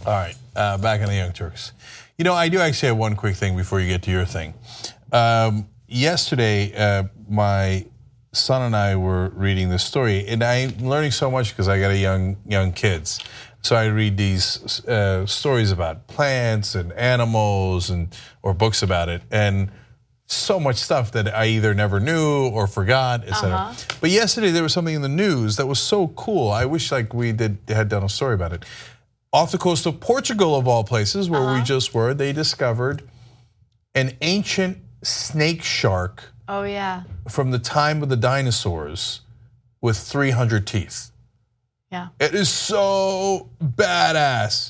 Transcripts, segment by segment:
All right, back on the Young Turks. You know, I do actually have one quick thing before you get to your thing. Yesterday, my son and I were reading this story, and I'm learning so much because I got a young kids. So I read these stories about plants and animals or books about it, and so much stuff that I either never knew or forgot, etc. But yesterday there was something in the news that was so cool. I wish we had done a story about it. Off the coast of Portugal, of all places, where we just were, they discovered an ancient snake shark. Oh yeah. From the time of the dinosaurs, with 300 teeth. Yeah. It is so badass.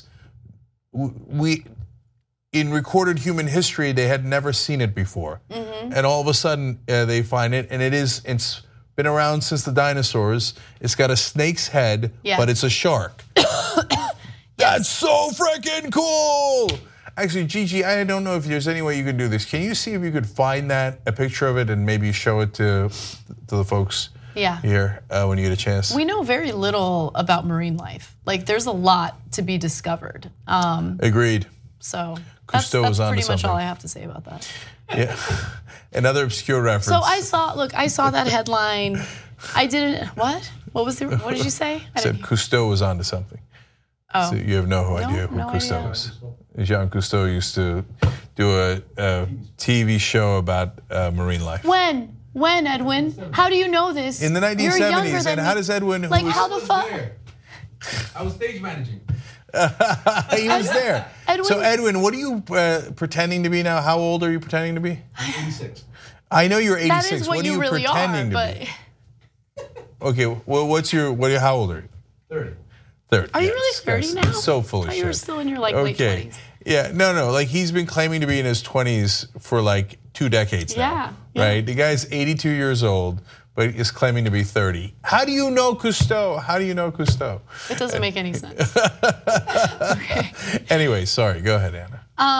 In recorded human history, they had never seen it before. And all of a sudden, they find it, and it's been around since the dinosaurs. It's got a snake's head, but it's a shark. That's so freaking cool. Actually, Gigi, I don't know if there's any way you can do this. Can you see if you could find a picture of it, and maybe show it to the folks here when you get a chance? We know very little about marine life. Like, there's a lot to be discovered. Agreed. So that's pretty much all I have to say about that. Yeah, another obscure reference. So I saw that headline. I didn't, what? What did you say? I said Cousteau was onto something. Oh. So you have no idea who Cousteau is. Jean Cousteau used to do a TV show about marine life. When, Edwin? How do you know this? In the 1970s. And how does Edwin? Like, how the fuck? I was stage managing. He was there. So Edwin, what are you pretending to be now? How old are you pretending to be? 86. I know you're 86. That is what you are you really pretending to be? Okay, well, how old are you? 30. 30. Are you really 30 now? So full of shit. You were still in your late 20s. Yeah, no. Like, he's been claiming to be in his 20s for 2 decades now. Yeah. Right? The guy's 82 years old, but is claiming to be 30. How do you know Cousteau? It doesn't make any sense. Okay. Anyway, sorry. Go ahead, Anna.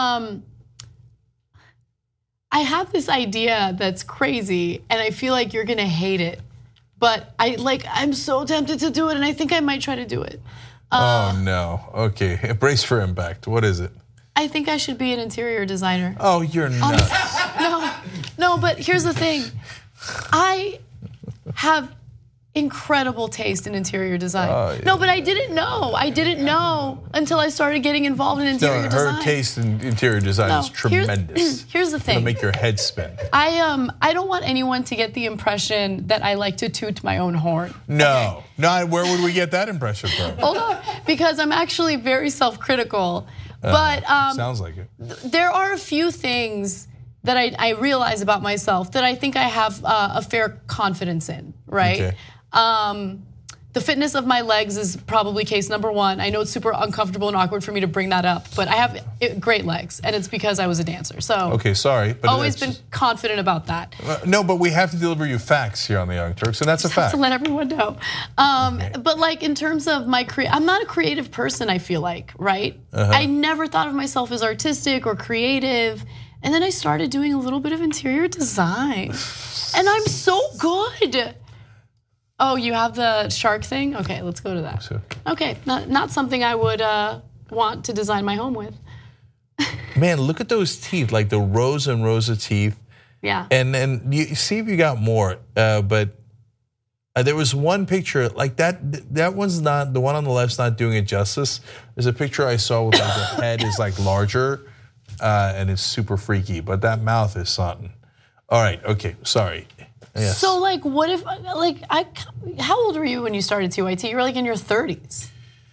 I have this idea that's crazy, and I feel like you're gonna hate it. But I'm so tempted to do it, and I think I might try to do it. Oh no, okay, brace for impact. What is it? I think I should be an interior designer. Oh, you're nuts. No, but here's the thing. I have incredible taste in interior design. Oh, yeah. No, but I didn't know until I started getting involved in interior design. Her taste in interior design is tremendous. Here's the thing. It'll make your head spin. I don't want anyone to get the impression that I like to toot my own horn. No, where would we get that impression from? Hold on, because I'm actually very self-critical. But sounds like it. There are a few things that I realize about myself that I think I have a fair confidence in, right? Okay. The fitness of my legs is probably case number one. I know it's super uncomfortable and awkward for me to bring that up, but I have great legs, and it's because I was a dancer. So okay, sorry, but always been confident about that. No, but we have to deliver you facts here on the Young Turks, and that's a fact. To let everyone know. But in terms of I'm not a creative person. I feel like, right? I never thought of myself as artistic or creative, and then I started doing a little bit of interior design, and I'm so good. Oh, you have the shark thing? Okay, let's go to that. Okay, not something I would want to design my home with. Man, look at those teeth, like the rows and rows of teeth. Yeah. And then you see if you got more, but there was one picture like that. That one's not, the one on the left's not doing it justice. There's a picture I saw with the head is larger, and it's super freaky, but that mouth is something. All right, okay, sorry. Yes. So what if how old were you when you started TYT? You were in your 30s.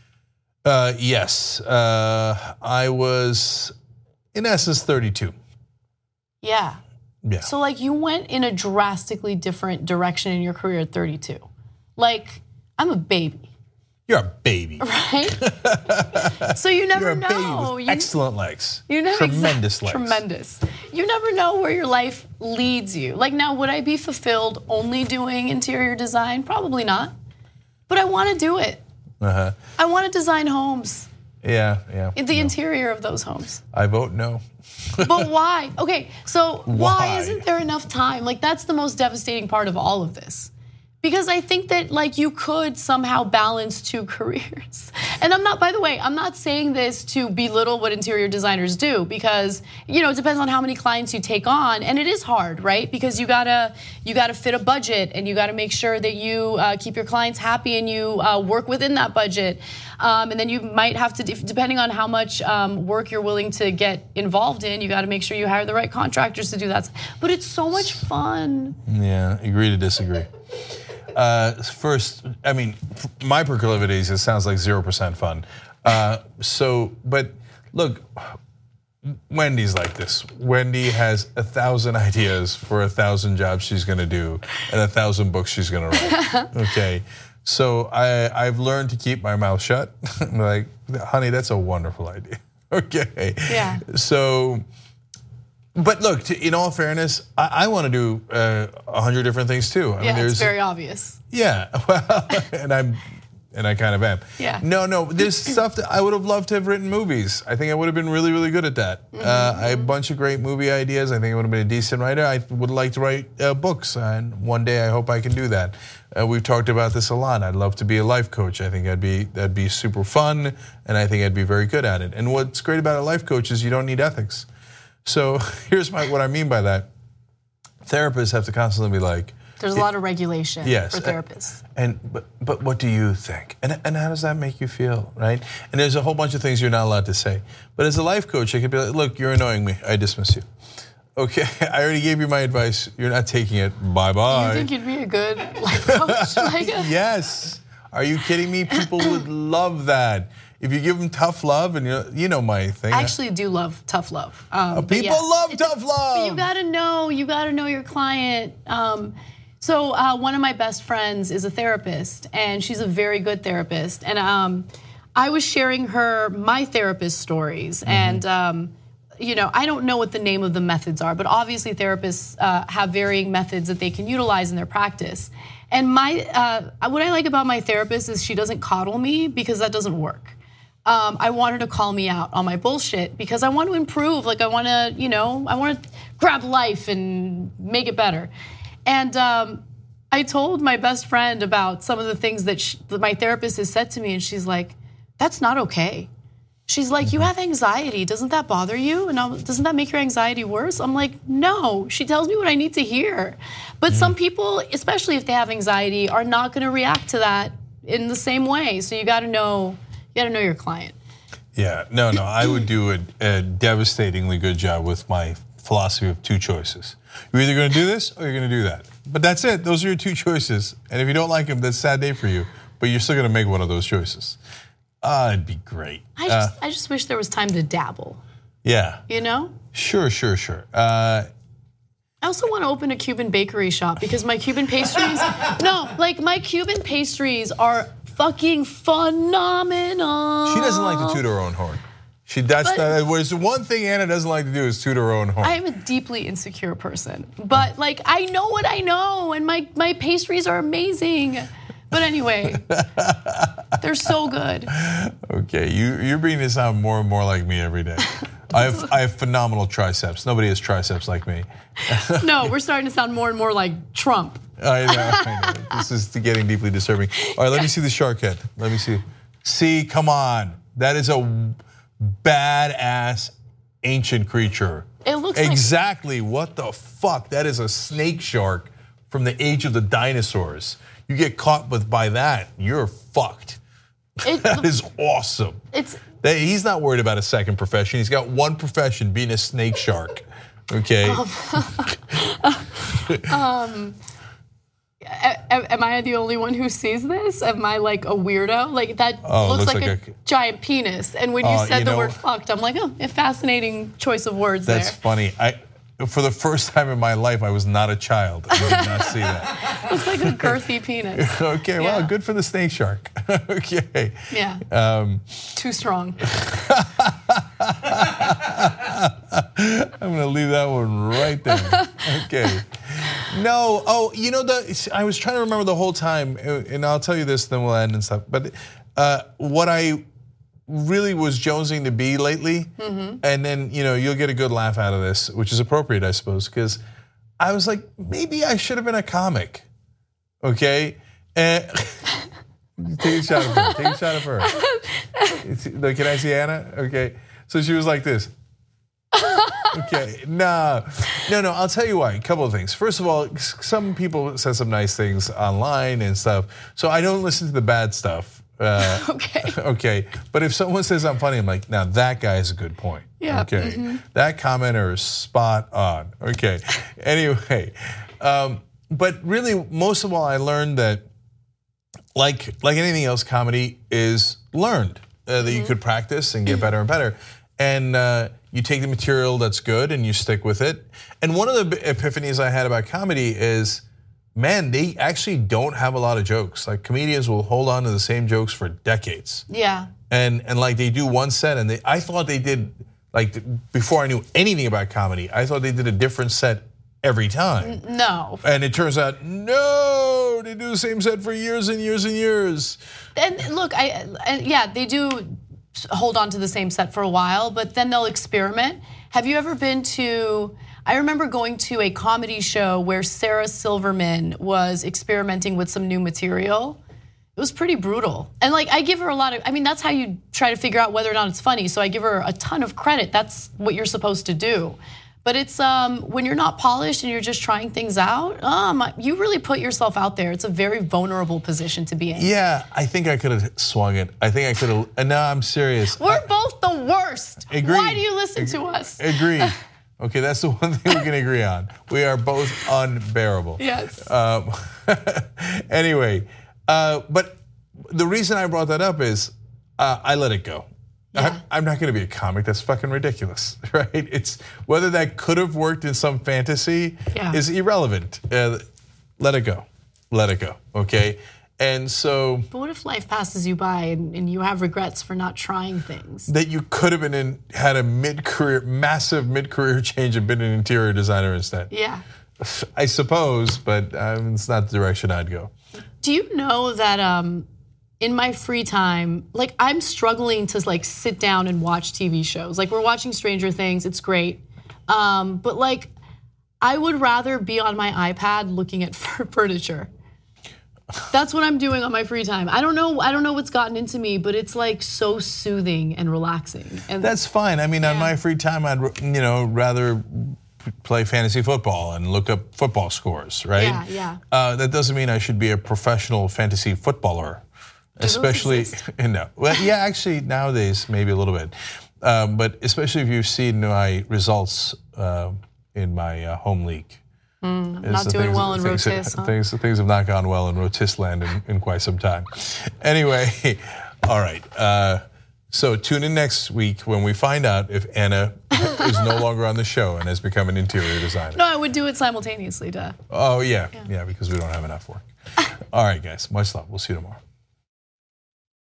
Yes, I was in essence 32. Yeah. Yeah. So you went in a drastically different direction in your career at 32. I'm a baby. You're a baby. Right? So you never know. You're a baby with excellent legs. You never Tremendous legs. Tremendous. You never know where your life leads you. Now, would I be fulfilled only doing interior design? Probably not. But I want to do it. I want to design homes. Yeah. The interior of those homes. I vote no. But why? Okay, so why isn't there enough time? That's the most devastating part of all of this. Because I think that like you could somehow balance 2 careers. And I'm not, by the way, I'm not saying this to belittle what interior designers do, because it depends on how many clients you take on, and it is hard, right? Because you gotta fit a budget, and you gotta make sure that you keep your clients happy and you work within that budget. And then you might have to, depending on how much work you're willing to get involved in, you gotta make sure you hire the right contractors to do that. But it's so much fun. Yeah, agree to disagree. First, I mean, my proclivities, it sounds like 0% fun. But look, Wendy's like this. Wendy has 1,000 ideas for 1,000 jobs she's gonna do and 1,000 books she's gonna write, okay? So I've learned to keep my mouth shut. I'm like, honey, that's a wonderful idea, okay? Yeah. So, but look, in all fairness, I want to do 100 different things too. I mean, it's very obvious. Yeah, well, and I kind of am. Yeah. No, there's stuff that I would have loved to have written movies. I think I would have been really, really good at that. I have a bunch of great movie ideas. I think I would have been a decent writer. I would like to write books, and one day I hope I can do that. We've talked about this a lot. I'd love to be a life coach. I think that'd be super fun, and I think I'd be very good at it. And what's great about a life coach is you don't need ethics. So here's what I mean by that. Therapists have to constantly be like, there's a lot of regulation for therapists. But what do you think? And how does that make you feel, right? And there's a whole bunch of things you're not allowed to say. But as a life coach, I could be like, look, you're annoying me. I dismiss you. Okay, I already gave you my advice. You're not taking it. Bye-bye. You think you'd be a good life coach? Yes. Are you kidding me? People would love that. If you give them tough love, and you know my thing. I actually do love tough love. People love tough love. But you gotta know your client. So one of my best friends is a therapist, and she's a very good therapist. And I was sharing her my therapist stories, and I don't know what the name of the methods are, but obviously therapists have varying methods that they can utilize in their practice. And what I like about my therapist is she doesn't coddle me, because that doesn't work. I want her to call me out on my bullshit, because I want to improve. Like I want to grab life and make it better. And I told my best friend about some of the things that my therapist has said to me, and she's like, "That's not okay." She's like, "You have anxiety. Doesn't that bother you? And doesn't that make your anxiety worse?" I'm like, "No." She tells me what I need to hear. But some people, especially if they have anxiety, are not going to react to that in the same way. So you got to know your client. Yeah, no, I would do a devastatingly good job with my philosophy of 2 choices. You're either going to do this or you're going to do that. But that's it. Those are your 2 choices. And if you don't like them, that's a sad day for you. But you're still going to make one of those choices. It'd be great. I just wish there was time to dabble. Yeah. Sure. I also want to open a Cuban bakery shop, because my Cuban pastries, my Cuban pastries are fucking phenomenal. She doesn't like to toot her own horn. The one thing Anna doesn't like to do is toot her own horn. I am a deeply insecure person, but I know what I know, and my pastries are amazing. But anyway, they're so good. Okay, you're beginning to sound more and more like me every day. I have phenomenal triceps. Nobody has triceps like me. No, we're starting to sound more and more like Trump. I know. This is getting deeply disturbing. All right, let me see the shark head. Let me see. See, come on. That is a badass ancient creature. It looks exactly what the fuck? That is a snake shark from the age of the dinosaurs. You get caught by that, you're fucked. That is awesome. He's not worried about a second profession. He's got one profession, being a snake shark. Okay. Am I the only one who sees this? Am I like a weirdo? Like that looks like a giant penis. And when you said the word fucked, I'm like, oh, a fascinating choice of words there. That's funny. For the first time in my life, I was not a child. I did not see that. Looks like a girthy penis. Okay, well, good for the snake shark. Okay. Yeah. Too strong. I'm gonna leave that one right there. Okay. No, I was trying to remember the whole time, and I'll tell you this, then we'll end and stuff. But what I really was jonesing to be lately, and then you'll get a good laugh out of this, which is appropriate, I suppose, because I was like, maybe I should have been a comic. Okay, and take a shot of her. Take a shot of her. Can I see Anna? Okay, so she was like this. Okay, no. I'll tell you why. A couple of things. First of all, some people said some nice things online and stuff, so I don't listen to the bad stuff. Okay. But if someone says I'm funny, I'm like, now that guy has a good point. Yeah. Okay. That commenter is spot on. Okay. Anyway, but really, most of all, I learned that, like anything else, comedy is learned. That you could practice and get better and better, and you take the material that's good and you stick with it. And one of the epiphanies I had about comedy is, man, they actually don't have a lot of jokes. Like, comedians will hold on to the same jokes for decades. Yeah. And like, they do one set, and I thought they did, like, before I knew anything about comedy, I thought they did a different set every time. No. And it turns out, no, they do the same set for years and years and years. And look, they do hold on to the same set for a while, but then they'll experiment. Have you ever been to, I remember going to a comedy show where Sarah Silverman was experimenting with some new material. It was pretty brutal. And like, I give her a lot of, that's how you try to figure out whether or not it's funny. So I give her a ton of credit. That's what you're supposed to do. But it's when you're not polished and you're just trying things out, you really put yourself out there. It's a very vulnerable position to be in. Yeah, I think I could have swung it. I think I could have, no, I'm serious. We're both the worst. Agreed. Why do you listen to us? Agreed. Okay, that's the one thing we can agree on. We are both unbearable. Yes. Anyway, but the reason I brought that up is I let it go. Yeah. I'm not going to be a comic. That's fucking ridiculous, right? It's whether that could have worked in some fantasy is irrelevant. Let it go. Let it go. Okay. And so. But what if life passes you by and you have regrets for not trying things? That you could have been had a massive mid-career change and been an interior designer instead. Yeah. I suppose, but it's not the direction I'd go. Do you know that in my free time, like, I'm struggling to like sit down and watch TV shows. Like, we're watching Stranger Things, it's great. But like, I would rather be on my iPad looking at furniture. That's what I'm doing on my free time. I don't know what's gotten into me, but it's like so soothing and relaxing. And that's fine. On my free time, I'd rather play fantasy football and look up football scores, right? Yeah. That doesn't mean I should be a professional fantasy footballer. Especially, no. Well, yeah, actually, nowadays, maybe a little bit. But especially if you've seen my results in my home league. Not doing well in Rotis, huh? Things have not gone well in Rotis land in quite some time. Anyway, all right. So tune in next week when we find out if Anna is no longer on the show and has become an interior designer. No, I would do it simultaneously, duh. Oh, yeah, because we don't have enough work. All right, guys, much love. We'll see you tomorrow.